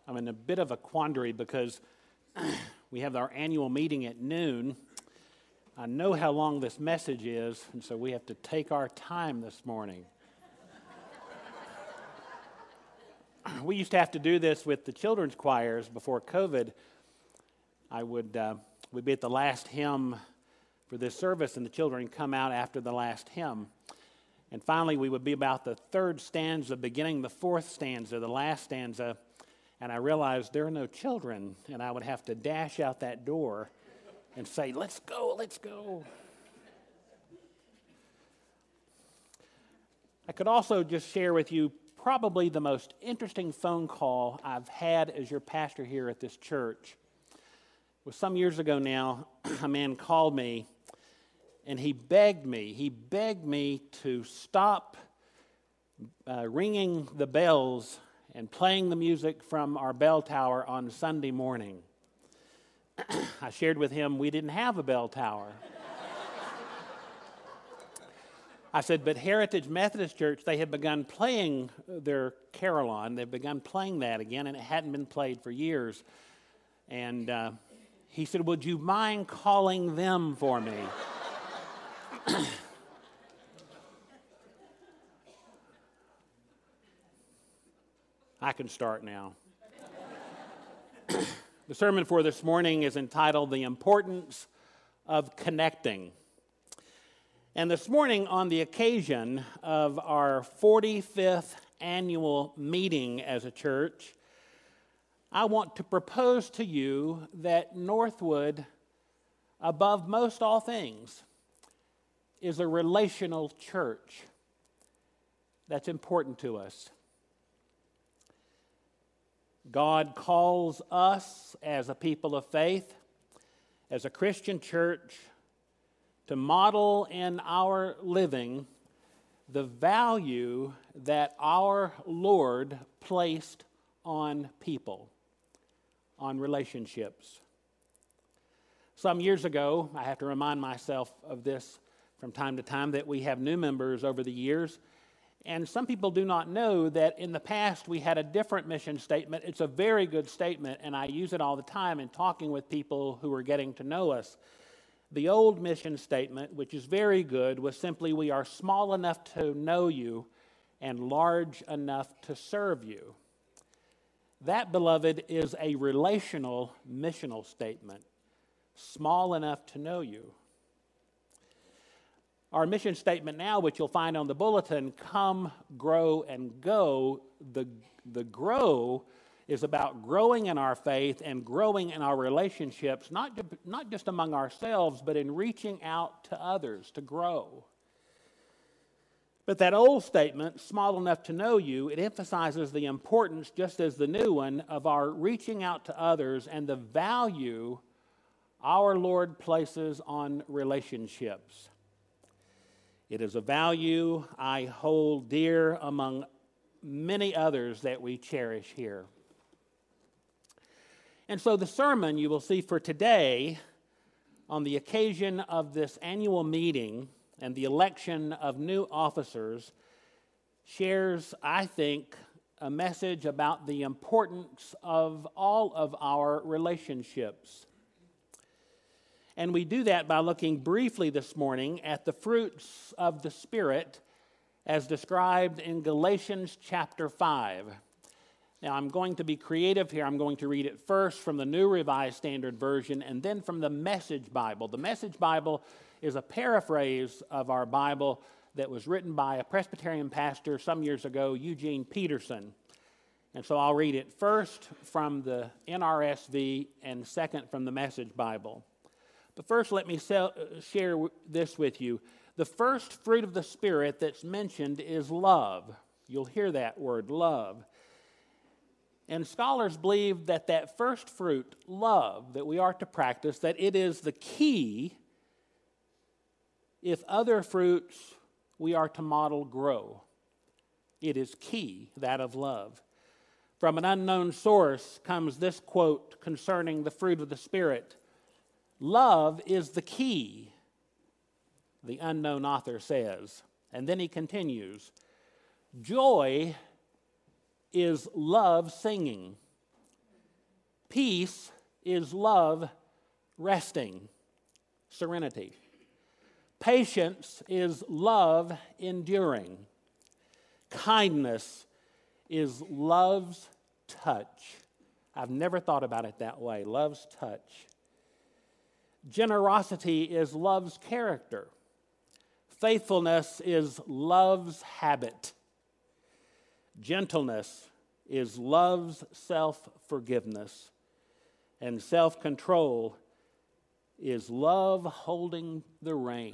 I'm in a bit of a quandary because we have our annual meeting at noon. I know how long this message is, and so we have to take our time this morning. We used to have to do this with the children's choirs before COVID. We'd be at the last hymn for this service, and the children come out after the last hymn. And finally, we would be about the third stanza, beginning the fourth stanza, the last stanza, and I realized there are no children, and I would have to dash out that door and say, let's go, let's go. I could also just share with you probably the most interesting phone call I've had as your pastor here at this church. It was some years ago now. A man called me, and he begged me to stop ringing the bells and playing the music from our bell tower on Sunday morning. I shared with him we didn't have a bell tower. I said, but Heritage Methodist Church, they have begun playing their carillon. They've begun playing that again, and it hadn't been played for years. And he said, would you mind calling them for me? I can start now. The sermon for this morning is entitled, The Importance of Connecting. And this morning, on the occasion of our 45th annual meeting as a church, I want to propose to you that Northwood, above most all things, is a relational church. That's important to us. God calls us as a people of faith, as a Christian church, to model in our living the value that our Lord placed on people, on relationships. Some years ago, I have to remind myself of this from time to time, that we have new members over the years. And some people do not know that in the past we had a different mission statement. It's a very good statement, and I use it all the time in talking with people who are getting to know us. The old mission statement, which is very good, was simply, we are small enough to know you and large enough to serve you. That, beloved, is a relational missional statement. Small enough to know you. Our mission statement now, which you'll find on the bulletin, come, grow, and go. The grow is about growing in our faith and growing in our relationships, not just among ourselves, but in reaching out to others to grow. But that old statement, small enough to know you, it emphasizes the importance, just as the new one, of our reaching out to others and the value our Lord places on relationships. It is a value I hold dear among many others that we cherish here. And so the sermon you will see for today, on the occasion of this annual meeting and the election of new officers, shares, I think, a message about the importance of all of our relationships. And we do that by looking briefly this morning at the fruits of the Spirit as described in Galatians chapter 5. Now, I'm going to be creative here. I'm going to read it first from the New Revised Standard Version and then from the Message Bible. The Message Bible is a paraphrase of our Bible that was written by a Presbyterian pastor some years ago, Eugene Peterson. And so I'll read it first from the NRSV and second from the Message Bible. But first, let me share this with you. The first fruit of the Spirit that's mentioned is love. You'll hear that word, love. And scholars believe that that first fruit, love, that we are to practice, that it is the key if other fruits we are to model grow. It is key, that of love. From an unknown source comes this quote concerning the fruit of the Spirit. Love is the key, the unknown author says. And then he continues, joy is love singing. Peace is love resting, serenity. Patience is love enduring. Kindness is love's touch. I've never thought about it that way, love's touch. Generosity is love's character. Faithfulness is love's habit. Gentleness is love's self-forgiveness. And self-control is love holding the reins.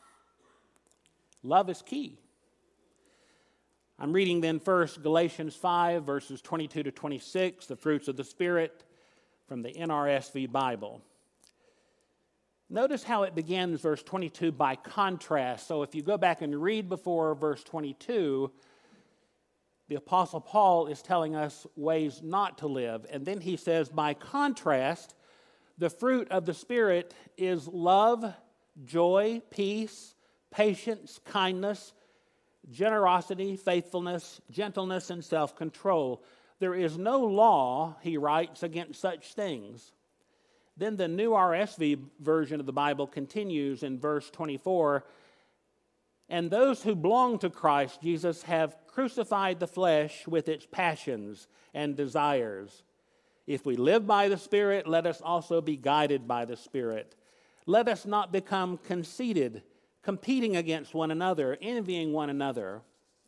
Love is key. I'm reading then first Galatians 5, verses 22 to 26, the fruits of the Spirit from the NRSV Bible. Notice how it begins, verse 22, by contrast. So if you go back and read before verse 22, the Apostle Paul is telling us ways not to live. And then he says, by contrast, the fruit of the Spirit is love, joy, peace, patience, kindness, generosity, faithfulness, gentleness, and self-control. There is no law, he writes, against such things. Then the New RSV version of the Bible continues in verse 24, and those who belong to Christ Jesus have crucified the flesh with its passions and desires. If we live by the Spirit, let us also be guided by the Spirit. Let us not become conceited, competing against one another, envying one another.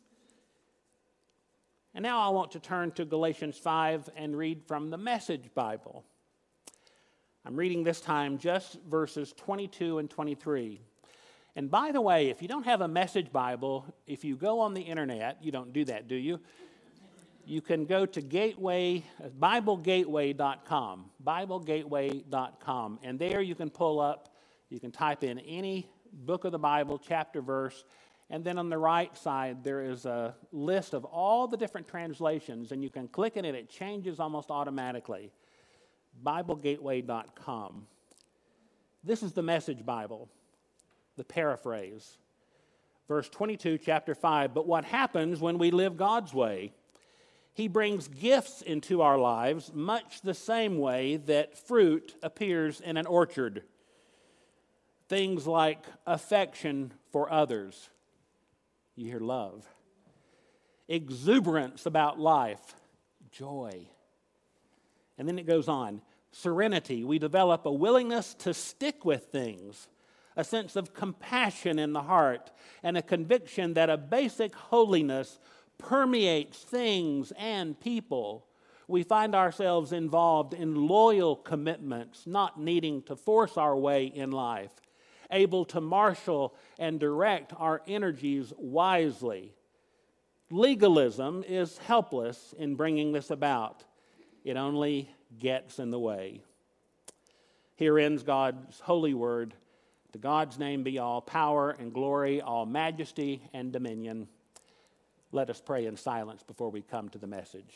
And now I want to turn to Galatians 5 and read from the Message Bible. I'm reading this time just verses 22 and 23. And by the way, if you don't have a Message Bible, if you go on the internet, you don't do that, do you? You can go to BibleGateway.com, BibleGateway.com, and there you can pull up, you can type in any book of the Bible, chapter, verse, and then on the right side there is a list of all the different translations, and you can click in it, it changes almost automatically. BibleGateway.com. This is the Message Bible, the paraphrase. Verse 22, chapter 5, but what happens when we live God's way? He brings gifts into our lives much the same way that fruit appears in an orchard. Things like affection for others. You hear love. Exuberance about life. Joy. And then it goes on. Serenity. We develop a willingness to stick with things. A sense of compassion in the heart. And a conviction that a basic holiness permeates things and people. We find ourselves involved in loyal commitments, not needing to force our way in life, able to marshal and direct our energies wisely. Legalism is helpless in bringing this about. It only gets in the way. Here ends God's holy word. To God's name be all power and glory, all majesty and dominion. Let us pray in silence before we come to the message.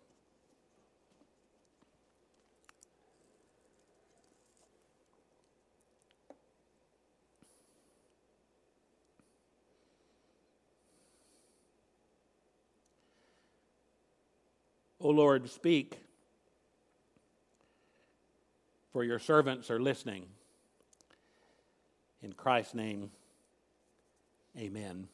O Lord, speak, for your servants are listening. In Christ's name, amen.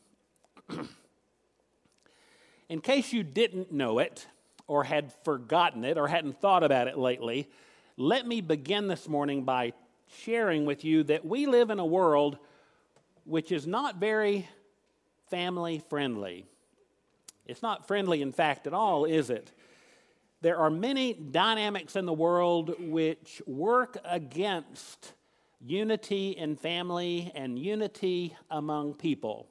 In case you didn't know it, or had forgotten it, or hadn't thought about it lately, let me begin this morning by sharing with you that we live in a world which is not very family friendly. It's not friendly, in fact, at all, is it? There are many dynamics in the world which work against unity in family and unity among people.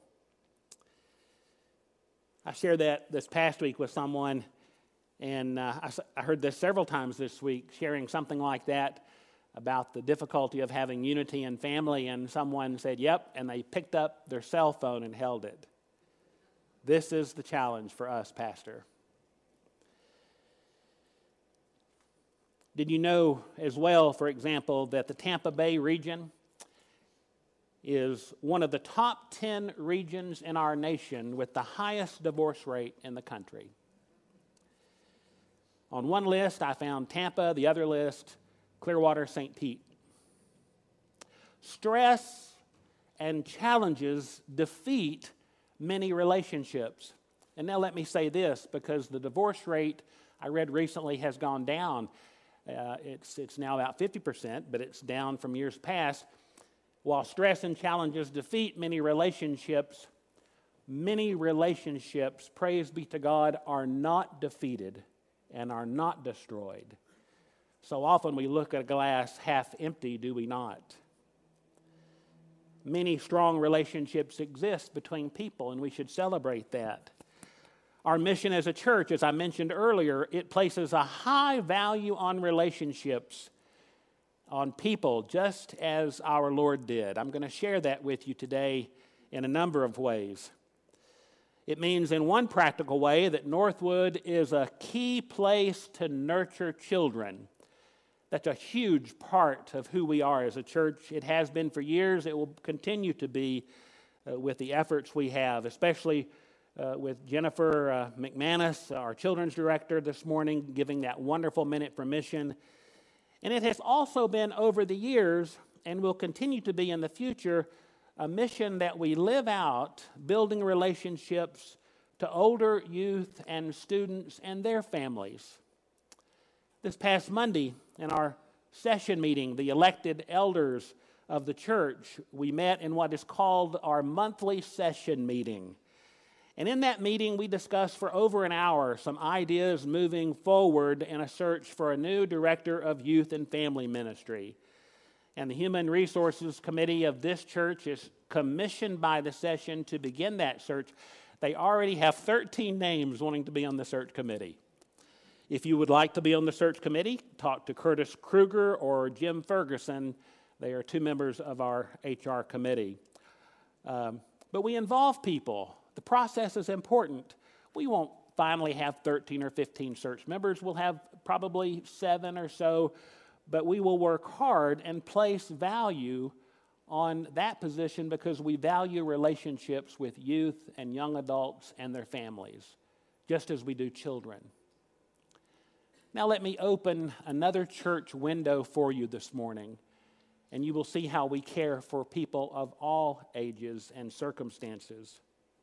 I shared that this past week with someone, and I heard this several times this week, sharing something like that about the difficulty of having unity in family, and someone said, yep, and they picked up their cell phone and held it. This is the challenge for us, Pastor. Did you know as well, for example, that the Tampa Bay region is one of the top 10 regions in our nation with the highest divorce rate in the country? On one list, I found Tampa. The other list, Clearwater, St. Pete. Stress and challenges defeat many relationships. And now let me say this, because the divorce rate I read recently has gone down. It's now about 50%, but it's down from years past. While stress and challenges defeat many relationships, praise be to God, are not defeated and are not destroyed. So often we look at a glass half empty, do we not? Many strong relationships exist between people, and we should celebrate that. Our mission as a church, as I mentioned earlier, it places a high value on relationships, on people, just as our Lord did. I'm going to share that with you today in a number of ways. It means in one practical way that Northwood is a key place to nurture children. That's a huge part of who we are as a church. It has been for years. It will continue to be with the efforts we have, especially with Jennifer McManus, our children's director, this morning, giving that wonderful Minute for Mission. And it has also been over the years, and will continue to be in the future, a mission that we live out, building relationships to older youth and students and their families. This past Monday, in our session meeting, the elected elders of the church, we met in what is called our monthly session meeting. And in that meeting, we discussed for over an hour some ideas moving forward in a search for a new director of youth and family ministry. And the Human Resources Committee of this church is commissioned by the session to begin that search. They already have 13 names wanting to be on the search committee. If you would like to be on the search committee, talk to Curtis Kruger or Jim Ferguson. They are two members of our HR committee. But we involve people. The process is important. We won't finally have 13 or 15 search members. We'll have probably 7 or so, but we will work hard and place value on that position because we value relationships with youth and young adults and their families, just as we do children. Now let me open another church window for you this morning, and you will see how we care for people of all ages and circumstances.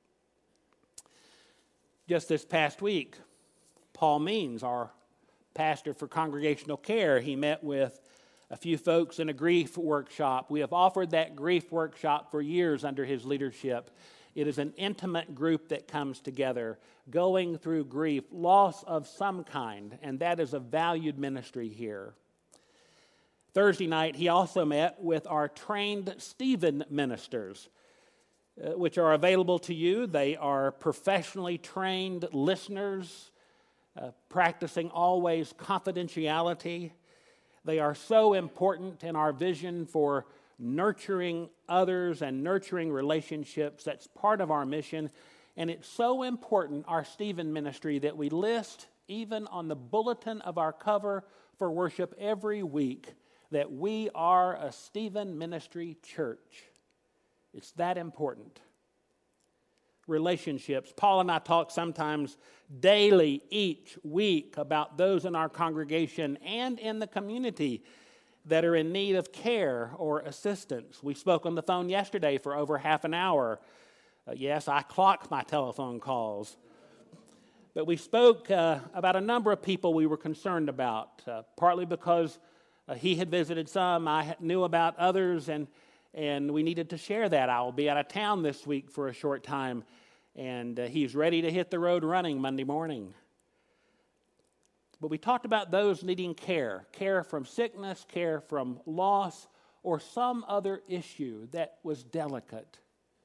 Just this past week, Paul Means, our pastor for congregational care, he met with a few folks in a grief workshop. We have offered that grief workshop for years under his leadership. It is an intimate group that comes together, going through grief, loss of some kind, and that is a valued ministry here. Thursday night, he also met with our trained Stephen ministers, which are available to you. They are professionally trained listeners, practicing always confidentiality. They are so important in our vision for nurturing others and nurturing relationships. That's part of our mission. And it's so important, our Stephen ministry, that we list even on the bulletin of our cover for worship every week that we are a Stephen ministry church. It's that important. Relationships. Paul and I talk sometimes daily, each week, about those in our congregation and in the community that are in need of care or assistance. We spoke on the phone yesterday for over half an hour. Yes, I clock my telephone calls. But we spoke about a number of people we were concerned about, partly because he had visited some, I knew about others, and we needed to share that. I will be out of town this week for a short time, and he's ready to hit the road running Monday morning. But we talked about those needing care from sickness, care from loss, or some other issue that was delicate.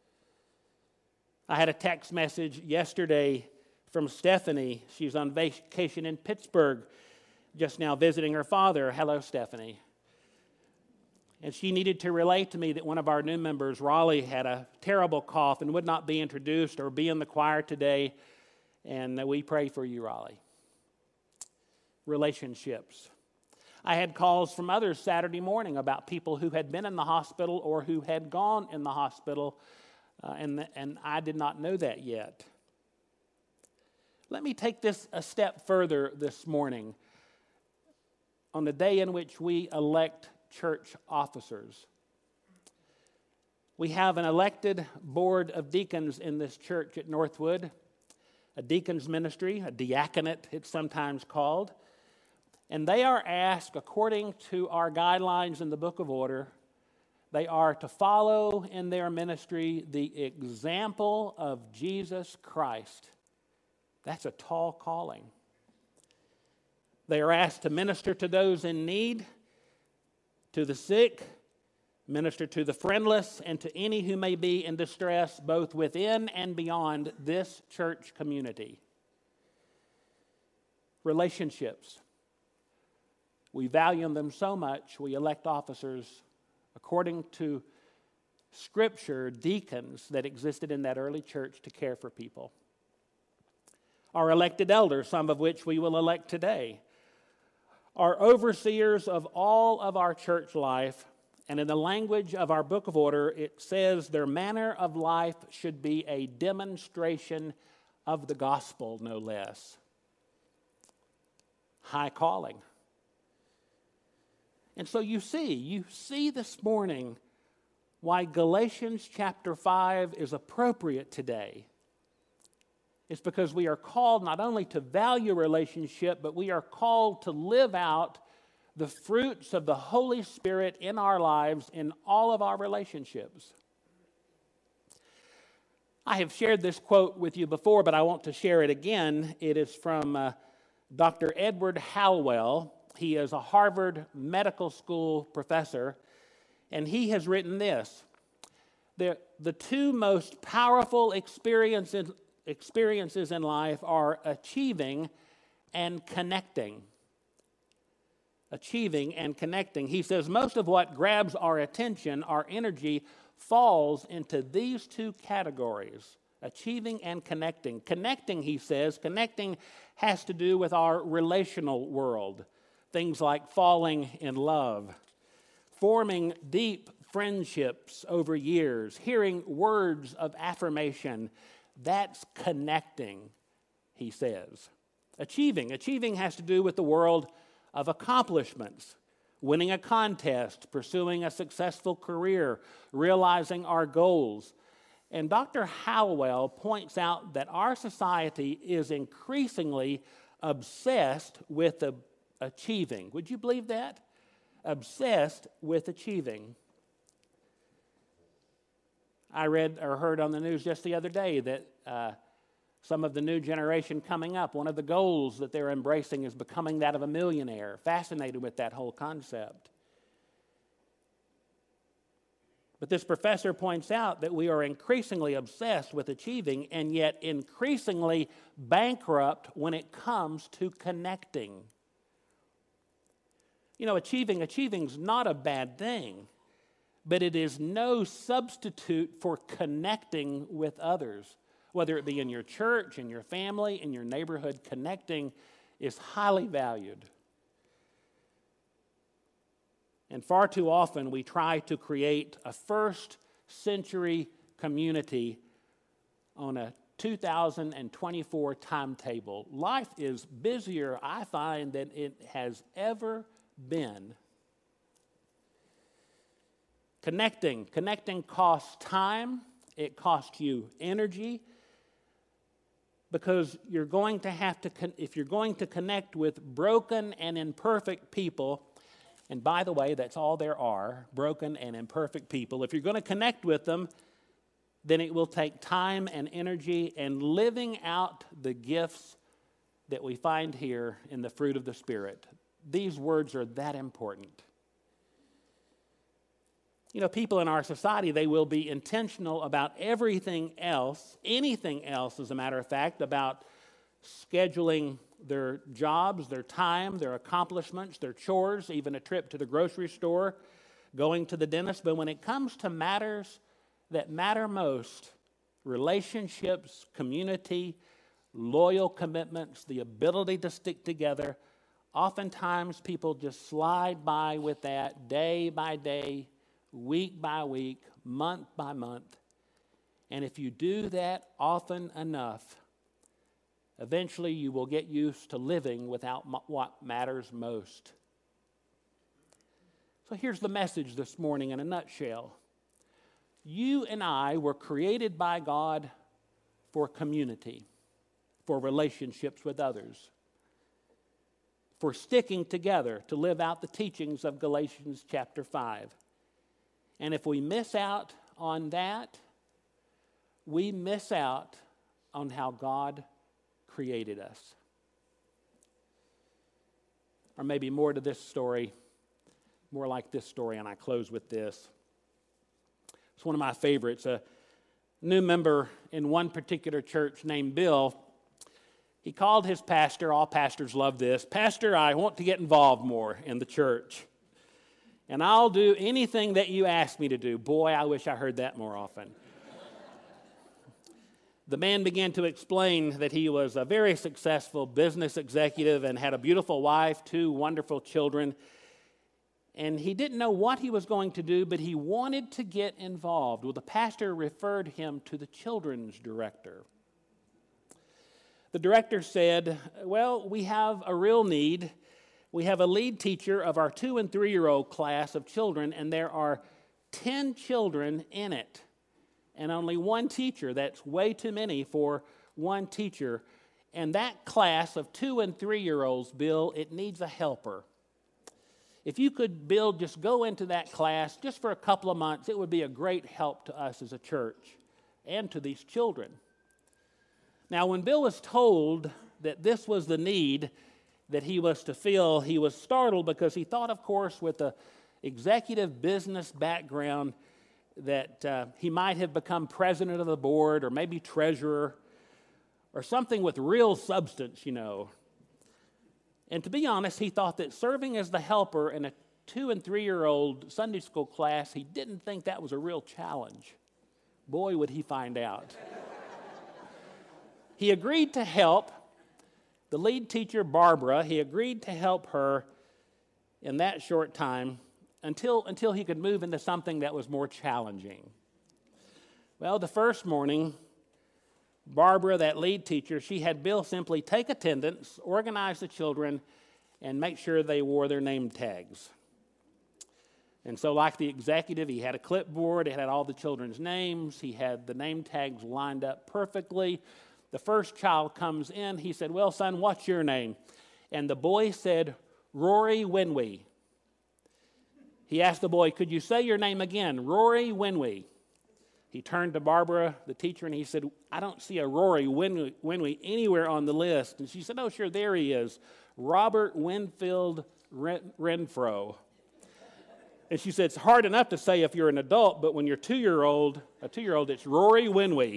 I had a text message yesterday from Stephanie. She's on vacation in Pittsburgh, just now visiting her father. Hello, Stephanie. And she needed to relate to me that one of our new members, Raleigh, had a terrible cough and would not be introduced or be in the choir today. And we pray for you, Raleigh. Relationships. I had calls from others Saturday morning about people who had been in the hospital or who had gone in the hospital, and I did not know that yet. Let me take this a step further this morning on the day in which we elect church officers. We have an elected board of deacons in this church at Northwood, a deacon's ministry, a diaconate it's sometimes called, and they are asked, according to our guidelines in the Book of Order, they are to follow in their ministry the example of Jesus Christ. That's a tall calling. They are asked to minister to those in need, to the sick, minister to the friendless, and to any who may be in distress, both within and beyond this church community. Relationships. We value them so much, we elect officers according to Scripture, deacons that existed in that early church to care for people. Our elected elders, some of which we will elect today, are overseers of all of our church life, and in the language of our Book of Order, it says their manner of life should be a demonstration of the gospel, no less. High calling. And so you see this morning why Galatians chapter 5 is appropriate today. It's because we are called not only to value relationship, but we are called to live out the fruits of the Holy Spirit in our lives in all of our relationships. I have shared this quote with you before, but I want to share it again. It is from Dr. Edward Hallowell. He is a Harvard Medical School professor, and he has written this: the two most powerful experiences in life are achieving and connecting. Achieving and connecting. He says most of what grabs our attention, our energy, falls into these two categories: achieving and connecting. Connecting, he says, connecting has to do with our relational world. Things like falling in love, forming deep friendships over years, hearing words of affirmation. That's connecting, he says. Achieving has to do with the world of accomplishments, winning a contest, pursuing a successful career, realizing our goals. And Dr. Hallowell points out that our society is increasingly obsessed with achieving. Would you believe that? Obsessed with achieving. I read or heard on the news just the other day that some of the new generation coming up, one of the goals that they're embracing is becoming that of a millionaire. Fascinated with that whole concept. But this professor points out that we are increasingly obsessed with achieving and yet increasingly bankrupt when it comes to connecting. You know, achieving's not a bad thing, but it is no substitute for connecting with others. Whether it be in your church, in your family, in your neighborhood, connecting is highly valued. And far too often we try to create a first century community on a 2024 timetable. Life is busier, I find, than it has ever been. Connecting costs time, it costs you energy, because you're going to have to, if you're going to connect with broken and imperfect people, and by the way, that's all there are, broken and imperfect people. If you're going to connect with them, then it will take time and energy and living out the gifts that we find here in the fruit of the Spirit. These words are that important. You know, people in our society, they will be intentional about everything else, anything else, as a matter of fact, about scheduling their jobs, their time, their accomplishments, their chores, even a trip to the grocery store, going to the dentist. But when it comes to matters that matter most, relationships, community, loyal commitments, the ability to stick together, oftentimes people just slide by with that day by day, week by week, month by month. And if you do that often enough, Eventually, you will get used to living without what matters most. So here's the message this morning in a nutshell. You and I were created by God for community, for relationships with others, for sticking together to live out the teachings of Galatians chapter 5. And if we miss out on that, we miss out on how God created us. Or maybe more to this story, more like this story, and I close with this. It's one of my favorites. A new member in one particular church named Bill, he called his pastor. All pastors love this. Pastor, I want to get involved more in the church, and I'll do anything that you ask me to do. Boy, I wish I heard that more often. The man began to explain that he was a very successful business executive and had a beautiful wife, 2 wonderful children. And he didn't know what he was going to do, but he wanted to get involved. Well, the pastor referred him to the children's director. The director said, well, we have a real need. We have a lead teacher of our 2- and 3-year-old class of children, and there are 10 children in it. And only 1 teacher. That's way too many for 1 teacher. And that class of 2- and 3-year-olds, Bill, it needs a helper. If you could, Bill, just go into that class just for a couple of months, it would be a great help to us as a church and to these children. Now, when Bill was told that this was the need that he was to fill, he was startled because he thought, of course, with the executive business background, that he might have become president of the board or maybe treasurer or something with real substance, you know. And to be honest, he thought that serving as the helper in a 2- and 3-year-old Sunday school class, he didn't think that was a real challenge. Boy, would he find out. He agreed to help the lead teacher, Barbara. He agreed to help her in that short time until he could move into something that was more challenging. Well, the first morning, Barbara, that lead teacher, she had Bill simply take attendance, organize the children, and make sure they wore their name tags. And so like the executive, he had a clipboard, it had all the children's names, he had the name tags lined up perfectly. The first child comes in, he said, well, son, what's your name? And the boy said, Rory Winwee. He asked the boy, could you say your name again? Rory Winwee. He turned to Barbara, the teacher, and he said, I don't see a Rory Winwee anywhere on the list. And she said, oh, sure, there he is. Robert Winfield Renfro. And she said, it's hard enough to say if you're an adult, but when you're a 2-year-old, it's Rory Winwee.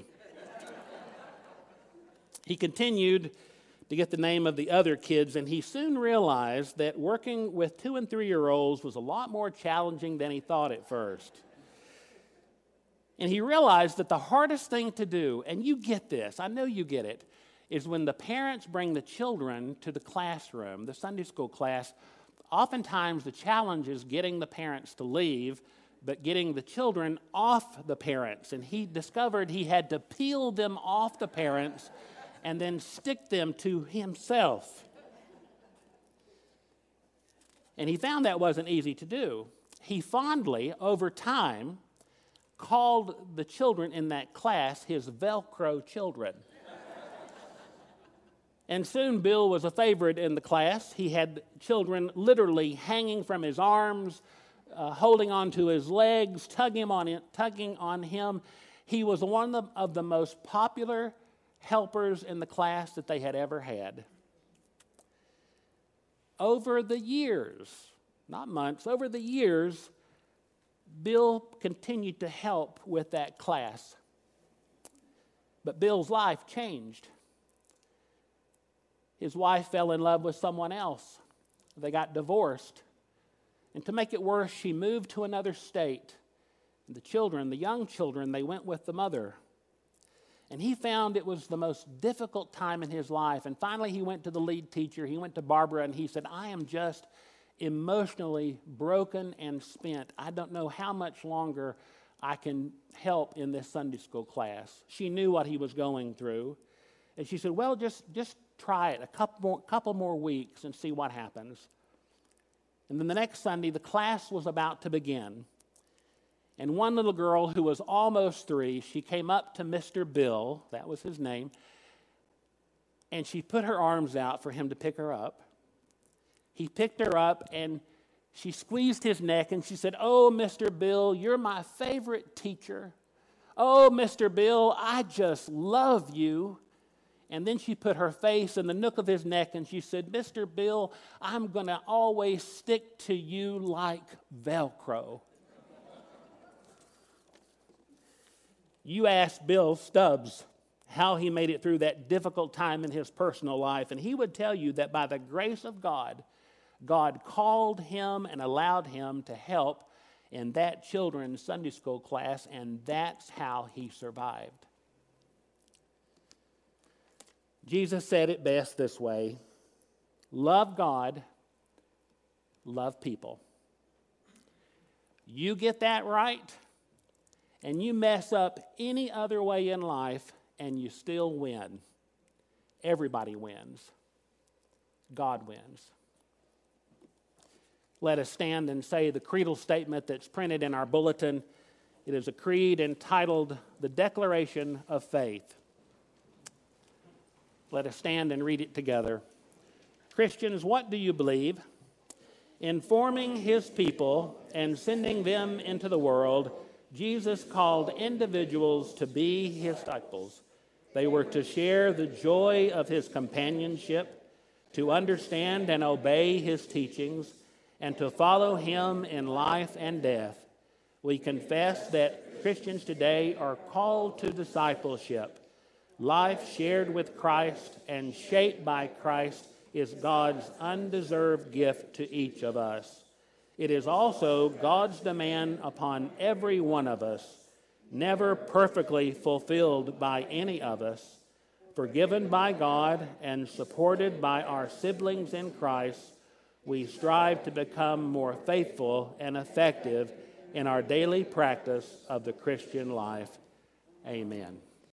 He continued to get the name of the other kids, and he soon realized that working with 2- and 3-year-olds was a lot more challenging than he thought at first. And he realized that the hardest thing to do, and you get this, I know you get it, is when the parents bring the children to the classroom, the Sunday school class, oftentimes the challenge is getting the parents to leave, but getting the children off the parents. And he discovered he had to peel them off the parents and then stick them to himself. And he found that wasn't easy to do. He fondly, over time, called the children in that class his Velcro children. And soon Bill was a favorite in the class. He had children literally hanging from his arms, holding onto his legs, tugging on him. He was one of the most popular helpers in the class that they had ever had. Over the years, not months, over the years, Bill continued to help with that class. But Bill's life changed. His wife fell in love with someone else. They got divorced. And to make it worse, she moved to another state. The children, the young children, they went with the mother. And he found it was the most difficult time in his life. And finally, he went to the lead teacher. He went to Barbara, and he said, I am just emotionally broken and spent. I don't know how much longer I can help in this Sunday school class. She knew what he was going through. And she said, well, just try it a couple more weeks and see what happens. And then the next Sunday, the class was about to begin. And one little girl who was almost 3, she came up to Mr. Bill, that was his name, and she put her arms out for him to pick her up. He picked her up, and she squeezed his neck, and she said, oh, Mr. Bill, you're my favorite teacher. Oh, Mr. Bill, I just love you. And then she put her face in the nook of his neck, and she said, Mr. Bill, I'm going to always stick to you like Velcro. You asked Bill Stubbs how he made it through that difficult time in his personal life, and he would tell you that by the grace of God, God called him and allowed him to help in that children's Sunday school class, and that's how he survived. Jesus said it best this way: love God, love people. You get that right, and you mess up any other way in life, and you still win. Everybody wins. God wins. Let us stand and say the creedal statement that's printed in our bulletin. It is a creed entitled The Declaration of Faith. Let us stand and read it together. Christians, what do you believe? In forming his people and sending them into the world, Jesus called individuals to be his disciples. They were to share the joy of his companionship, to understand and obey his teachings, and to follow him in life and death. We confess that Christians today are called to discipleship. Life shared with Christ and shaped by Christ is God's undeserved gift to each of us. It is also God's demand upon every one of us, never perfectly fulfilled by any of us. Forgiven by God and supported by our siblings in Christ, we strive to become more faithful and effective in our daily practice of the Christian life. Amen.